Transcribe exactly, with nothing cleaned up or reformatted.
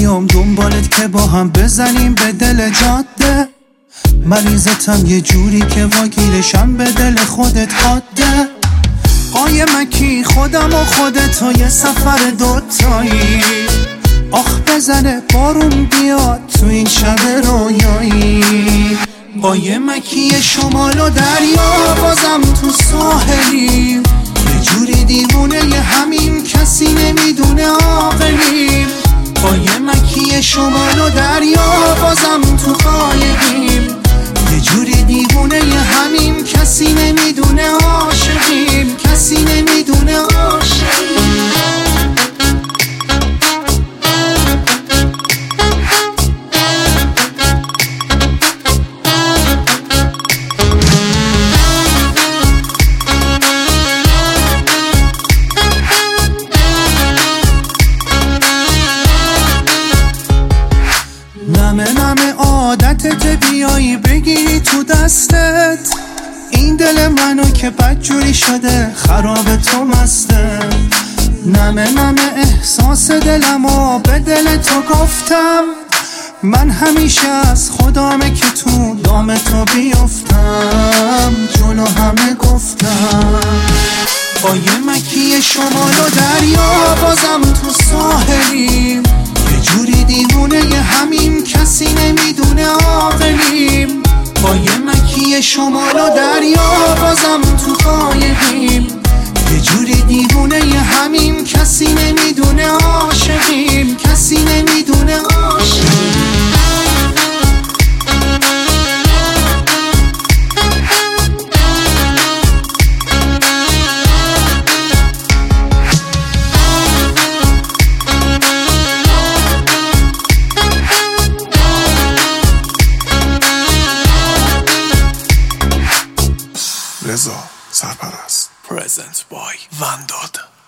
بیام دنبالت که با هم بزنیم به دل جاده. مریضتم یه جوری که واگیرشم به دل خودت حاده. قایمکی خودم و خودت و یه سفر دوتایی. آخ بزنه بارون بیاد تو این شب رویایی. قایمکی شمال و دریا بازم تو ساحلیم. یه جوری دیوونه ی همین کسی نمیدونه عاقلیم. قایمکی شمال و دریا بازم تو قایقیم. یه جوری دیوونه ی همین کسی نمیدونه عاشقیم. کسی نمیدونه عاشقیم. نمه نمه عادتت بیایی بگیری تو دستت. این دل منو که بدجوری شده خراب تو مسته. نمه نمه احساس دلمو به دل تو گفتم. من همیشه از خدامه که تو دام تو بیفتم. جلو همه گفتم. قایمکی شمال و دریا بازم تو ساحلیم. یه جوری دیوونه ی همین کسی نمیدونه عاقلیم. قایمکی شمال و دریا بازم تو قایقیم. یه جوری دیوونه ی همین کسی نمیدونه عاشقیم. کسی نمیدونه عاشقیم. رضا سرپرست. Presents by ونداد.